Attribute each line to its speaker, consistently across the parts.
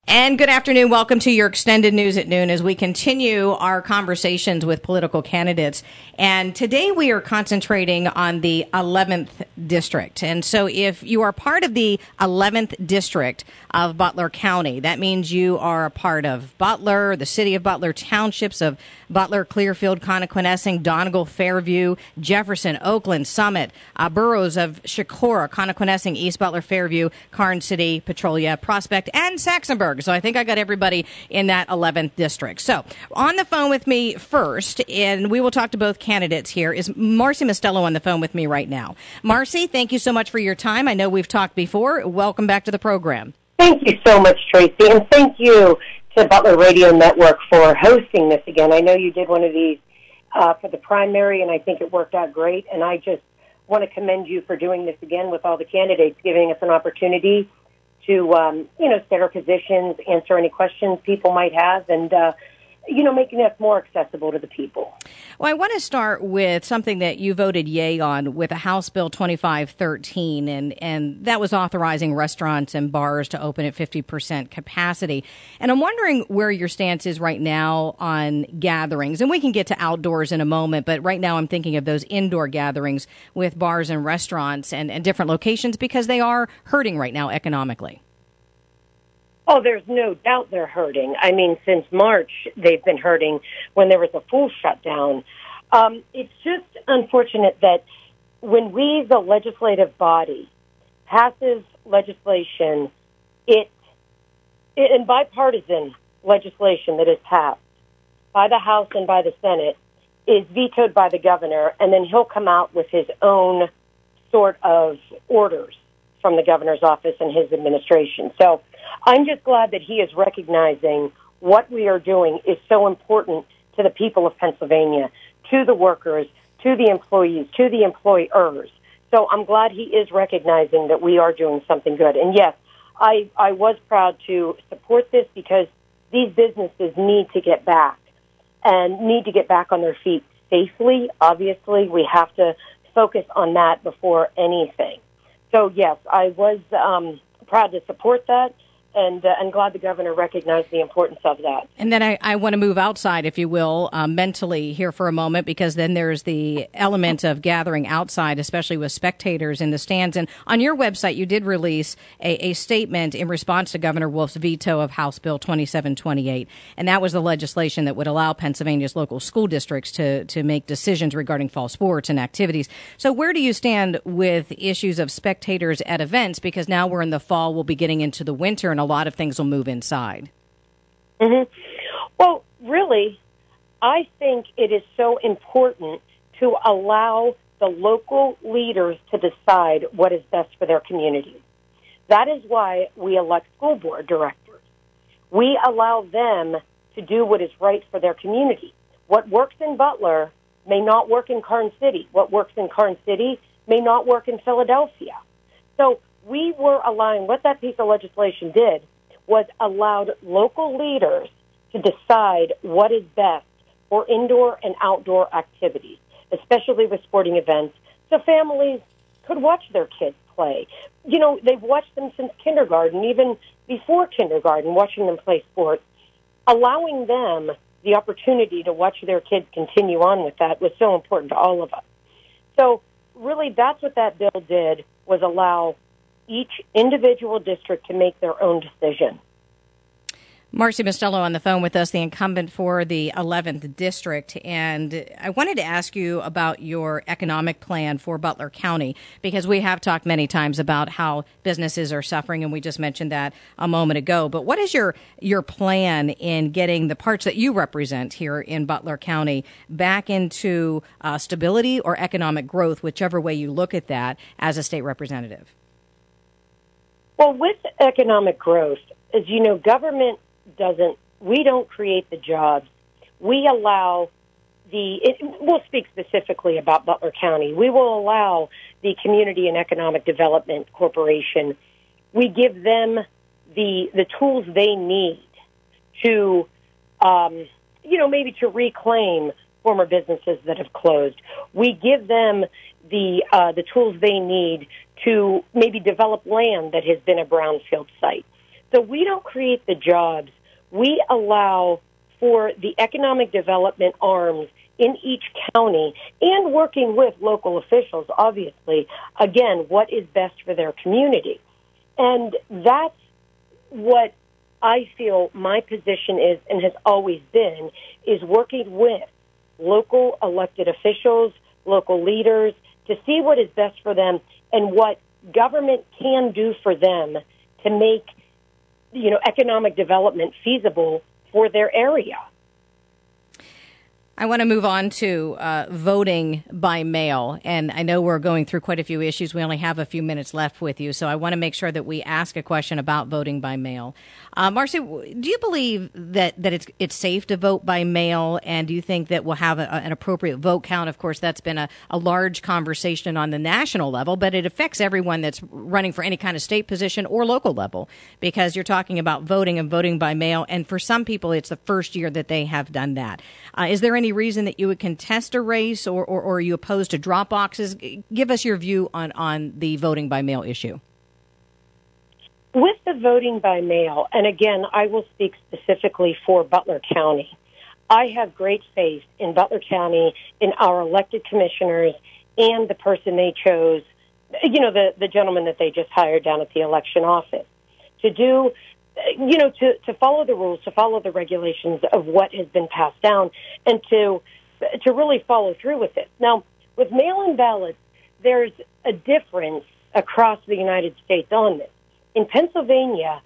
Speaker 1: And good afternoon. Welcome to your extended news at noon as we continue our conversations with political candidates. And today we are concentrating on the 11th district. And so if you are part of the 11th district of Butler County, that means you are a part of Butler, the city of Butler, townships of Butler, Clearfield, Connequenessing, Donegal, Fairview, Jefferson, Oakland, Summit, boroughs of Shakora, Connequenessing, East Butler, Fairview, Karnes City, Petrolia, Prospect, and Saxonburg. So I think I got everybody in that 11th district. So on the phone with me first, and we will talk to both candidates here, is Marcy Mostello on the phone with me right now. Marcy, thank you so much for your time. I know we've talked before. Welcome back to the program.
Speaker 2: Thank you so much, Tracy, and thank you to Butler Radio Network for hosting this again. I know you did one of these for the primary, and I think it worked out great, and I just want to commend you for doing this again with all the candidates, giving us an opportunity to, set our positions, answer any questions people might have, and, making us more accessible to the people.
Speaker 1: Well, I want to start with something that you voted yay on with a House Bill 2513, and that was authorizing restaurants and bars to open at 50% capacity. And I'm wondering where your stance is right now on gatherings. And we can get to outdoors in a moment, but right now I'm thinking of those indoor gatherings with bars and restaurants and different locations because they are hurting right now economically.
Speaker 2: Oh, there's no doubt they're hurting. I mean, since March, they've been hurting when there was a full shutdown. It's just unfortunate that when we, the legislative body, passes legislation, and bipartisan legislation that is passed by the House and by the Senate, is vetoed by the governor, and then he'll come out with his own sort of orders from the governor's office and his administration. So I'm just glad that he is recognizing what we are doing is so important to the people of Pennsylvania, to the workers, to the employees, to the employers. So I'm glad he is recognizing that we are doing something good. And yes, I was proud to support this because these businesses need to get back and need to get back on their feet safely. Obviously, we have to focus on that before anything. So, yes, I was proud to support that, and glad the governor recognized the importance of that.
Speaker 1: And then I want to move outside, if you will, mentally here for a moment, because then there's the element of gathering outside, especially with spectators in the stands. And on your website, you did release a statement in response to Governor Wolf's veto of House Bill 2728. And that was the legislation that would allow Pennsylvania's local school districts to make decisions regarding fall sports and activities. So where do you stand with issues of spectators at events? Because now we're in the fall, we'll be getting into the winter, and a lot of things will move inside.
Speaker 2: Mm-hmm. Well, really, I think it is so important to allow the local leaders to decide what is best for their community. That is why we elect school board directors. We allow them to do what is right for their community. What works in Butler may not work in Karnes City. What works in Karnes City may not work in Philadelphia. So we were allowing, what that piece of legislation did was allowed local leaders to decide what is best for indoor and outdoor activities, especially with sporting events, so families could watch their kids play. You know, they've watched them since kindergarten, even before kindergarten, watching them play sports. Allowing them the opportunity to watch their kids continue on with that was so important to all of us. So really, that's what that bill did, was allow each individual district to make their own decision.
Speaker 1: Marcy Mostello on the phone with us, the incumbent for the 11th district. And I wanted to ask you about your economic plan for Butler County, because we have talked many times about how businesses are suffering, and we just mentioned that a moment ago. But what is your plan in getting the parts that you represent here in Butler County back into stability or economic growth, whichever way you look at that, as a state representative?
Speaker 2: Well, with economic growth, as you know, government we don't create the jobs. We allow we'll speak specifically about Butler County. We will allow the Community and Economic Development Corporation, we give them the tools they need to, maybe to reclaim former businesses that have closed. We give them the tools they need to maybe develop land that has been a brownfield site. So we don't create the jobs. We allow for the economic development arms in each county and working with local officials, obviously, again, what is best for their community. And that's what I feel my position is and has always been, is working with local elected officials, local leaders, to see what is best for them and what government can do for them to make, economic development feasible for their area.
Speaker 1: I want to move on to voting by mail. And I know we're going through quite a few issues. We only have a few minutes left with you. So I want to make sure that we ask a question about voting by mail. Marcy, do you believe that it's safe to vote by mail? And do you think that we'll have an appropriate vote count? Of course, that's been a large conversation on the national level, but it affects everyone that's running for any kind of state position or local level, because you're talking about voting and voting by mail. And for some people, it's the first year that they have done that. Is there any reason that you would contest a race, or are you opposed to drop boxes? Give us your view on the voting by mail issue.
Speaker 2: With the voting by mail, and again, I will speak specifically for Butler County, I have great faith in Butler County, in our elected commissioners, and the person they chose, the gentleman that they just hired down at the election office, to do, to follow the rules, to follow the regulations of what has been passed down, and to really follow through with it. Now, with mail-in ballots, there's a difference across the United States on this. In Pennsylvania,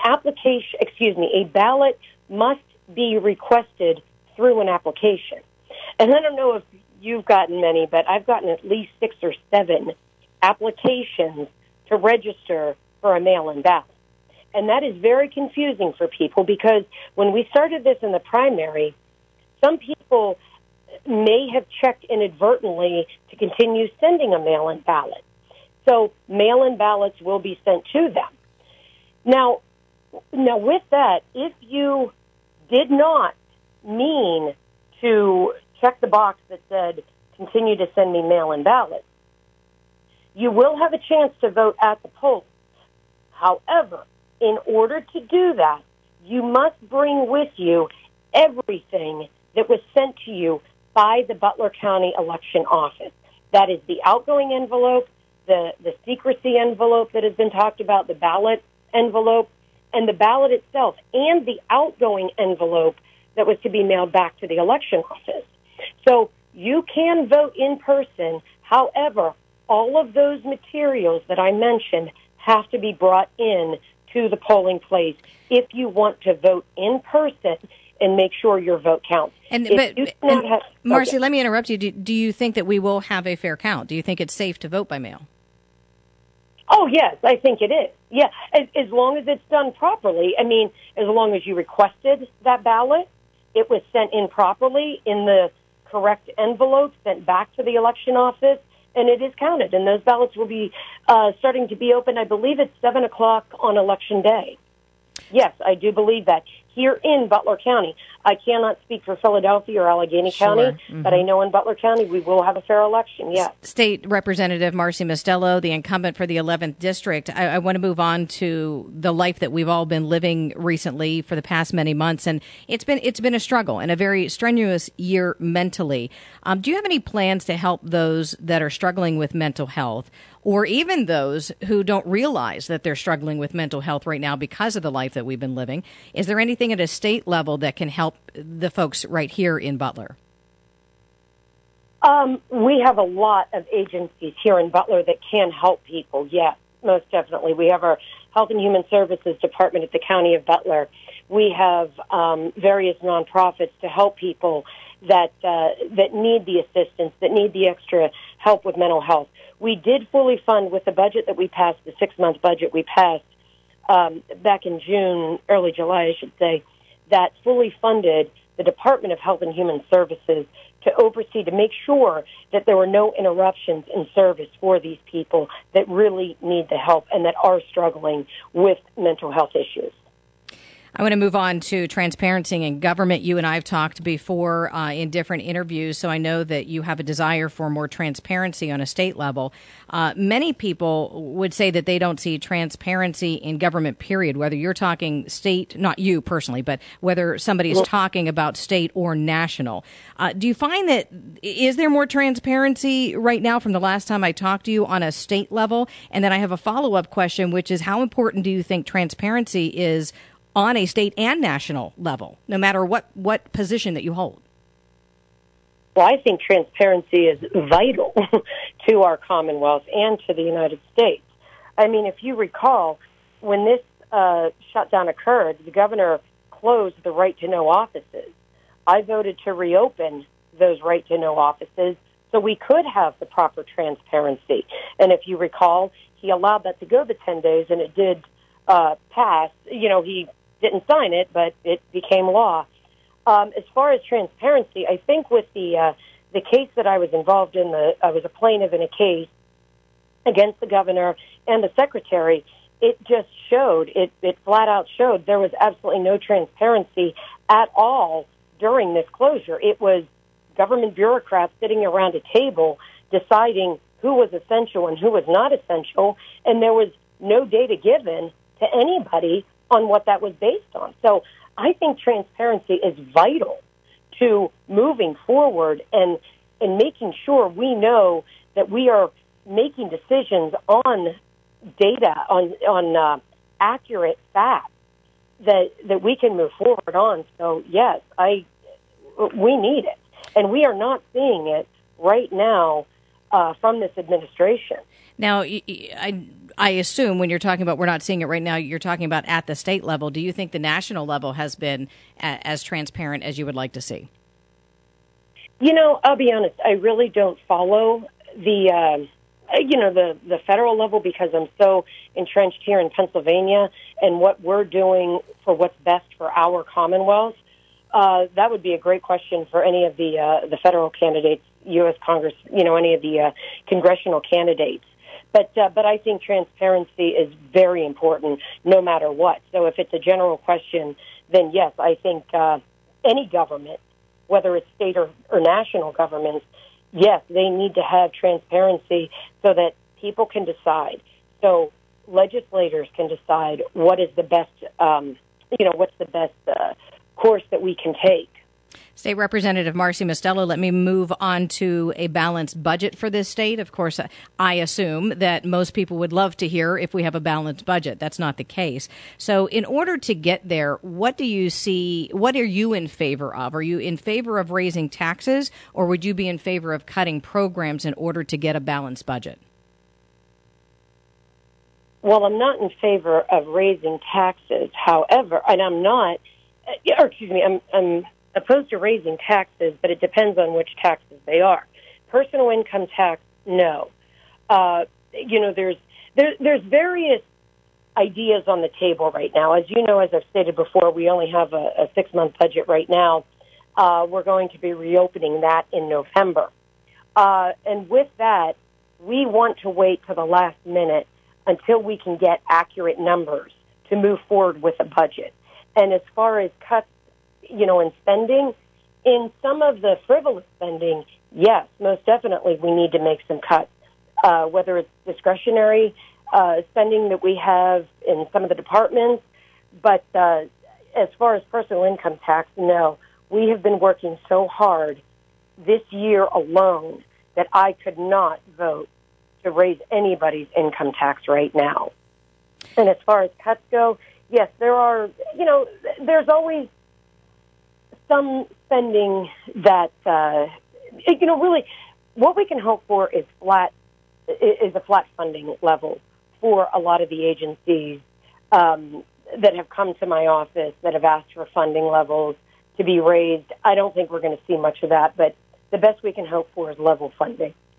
Speaker 2: a ballot must be requested through an application. And I don't know if you've gotten many, but I've gotten at least 6 or 7 applications to register for a mail-in ballot. And that is very confusing for people, because when we started this in the primary, some people may have checked inadvertently to continue sending a mail-in ballot. So mail-in ballots will be sent to them. Now with that, if you did not mean to check the box that said, continue to send me mail-in ballots, you will have a chance to vote at the polls. However, in order to do that, you must bring with you everything that was sent to you by the Butler County Election Office. That is the outgoing envelope, the secrecy envelope that has been talked about, the ballot envelope, and the ballot itself, and the outgoing envelope that was to be mailed back to the election office. So you can vote in person. However, all of those materials that I mentioned have to be brought in to the polling place if you want to vote in person and make sure your vote counts.
Speaker 1: Marcy, let me interrupt you. Do you think that we will have a fair count? Do you think it's safe to vote by mail?
Speaker 2: Oh, yes, I think it is. Yeah, as long as it's done properly. I mean, as long as you requested that ballot, it was sent in properly in the correct envelope, sent back to the election office, and it is counted. And those ballots will be starting to be open, I believe it's 7 o'clock on Election Day. Yes, I do believe that. Here in Butler County, I cannot speak for Philadelphia or Allegheny County, but I know in Butler County we will have a fair election, yes.
Speaker 1: State Representative Marcy Mostello, the incumbent for the 11th District, I want to move on to the life that we've all been living recently for the past many months, and it's been a struggle and a very strenuous year mentally. Do you have any plans to help those that are struggling with mental health, or even those who don't realize that they're struggling with mental health right now because of the life that we've been living? Is there anything at a state level that can help the folks right here in Butler?
Speaker 2: We have a lot of agencies here in Butler that can help people, yes, most definitely. We have our Health and Human Services Department at the County of Butler. We have various nonprofits to help people that need the assistance, that need the extra help with mental health. We did fully fund, with the budget that we passed, the 6-month budget we passed back in June, early July, I should say, that fully funded the Department of Health and Human Services to oversee, to make sure that there were no interruptions in service for these people that really need the help and that are struggling with mental health issues.
Speaker 1: I want to move on to transparency in government. You and I have talked before in different interviews, so I know that you have a desire for more transparency on a state level. Many people would say that they don't see transparency in government, period, whether you're talking state, not you personally, but whether somebody is talking about state or national. Do you find that, is there more transparency right now from the last time I talked to you on a state level? And then I have a follow-up question, which is how important do you think transparency is on a state and national level, no matter what position that you hold?
Speaker 2: Well, I think transparency is vital to our Commonwealth and to the United States. I mean, if you recall, when this shutdown occurred, the governor closed the right-to-know offices. I voted to reopen those right-to-know offices so we could have the proper transparency. And if you recall, he allowed that to go the 10 days, and it did pass. You know, he didn't sign it, but it became law. As far as transparency, I think with the case that I was involved in, I was a plaintiff in a case against the governor and the secretary. It just showed, it flat out showed there was absolutely no transparency at all during this closure. It was government bureaucrats sitting around a table deciding who was essential and who was not essential, and there was no data given to anybody on what that was based on. So I think transparency is vital to moving forward and making sure we know that we are making decisions on data, on accurate facts that we can move forward on. So yes, we need it, and we are not seeing it right now from this administration.
Speaker 1: Now, I assume when you're talking about we're not seeing it right now, you're talking about at the state level. Do you think the national level has been as transparent as you would like to see?
Speaker 2: You know, I'll be honest, I really don't follow the federal level because I'm so entrenched here in Pennsylvania and what we're doing for what's best for our Commonwealth. That would be a great question for any of the federal candidates, U.S. Congress, any of the congressional candidates. But I think transparency is very important no matter what. So if it's a general question, then yes, I think any government, whether it's state or national governments, yes, they need to have transparency so that people can decide. So legislators can decide what is the best, what's the best course that we can take.
Speaker 1: State Representative Marcy Mostello, let me move on to a balanced budget for this state. Of course, I assume that most people would love to hear if we have a balanced budget. That's not the case. So in order to get there, what do you see? What are you in favor of? Are you in favor of raising taxes, or would you be in favor of cutting programs in order to get a balanced budget?
Speaker 2: Well, I'm not in favor of raising taxes. However, and I'm opposed to raising taxes, but it depends on which taxes they are. Personal income tax, no. There's various ideas on the table right now. As you know, as I've stated before, we only have a 6-month budget right now. We're going to be reopening that in November. And with that, we want to wait to the last minute until we can get accurate numbers to move forward with a budget. And as far as cuts, in spending, in some of the frivolous spending, yes, most definitely we need to make some cuts, whether it's discretionary spending that we have in some of the departments. But as far as personal income tax, no. We have been working so hard this year alone that I could not vote to raise anybody's income tax right now. And as far as cuts go, yes, there are, there's always some spending that, really what we can hope for is a flat funding level for a lot of the agencies that have come to my office that have asked for funding levels to be raised. I don't think we're going to see much of that, but the best we can hope for is level funding.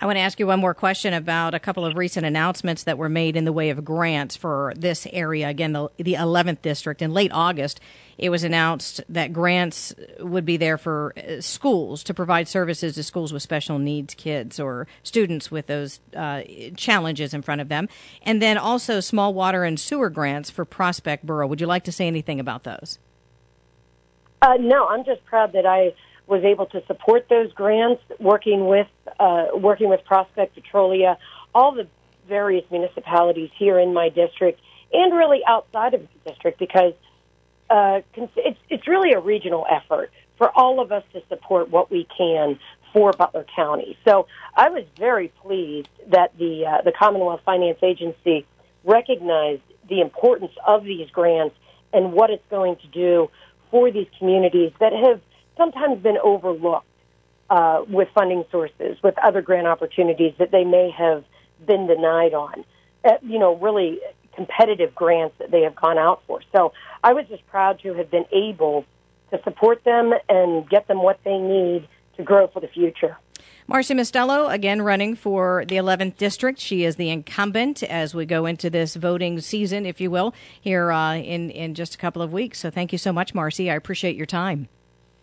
Speaker 1: I want to ask you one more question about a couple of recent announcements that were made in the way of grants for this area. Again, the 11th District. In late August, it was announced that grants would be there for schools to provide services to schools with special needs kids or students with those challenges in front of them. And then also small water and sewer grants for Prospect Borough. Would you like to say anything about those?
Speaker 2: No, I'm just proud that I was able to support those grants, working with Prospect, Petrolia, all the various municipalities here in my district, and really outside of the district, because it's really a regional effort for all of us to support what we can for Butler County. So I was very pleased that the Commonwealth Finance Agency recognized the importance of these grants and what it's going to do for these communities that have sometimes been overlooked with funding sources, with other grant opportunities that they may have been denied on. Really competitive grants that they have gone out for. So I was just proud to have been able to support them and get them what they need to grow for the future.
Speaker 1: Marcy Mostello, again, running for the 11th District. She is the incumbent as we go into this voting season, if you will, here in just a couple of weeks. So thank you so much, Marcy. I appreciate your time.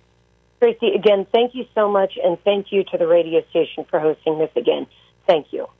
Speaker 2: Tracy, again, thank you so much, and thank you to the radio station for hosting this again. Thank you.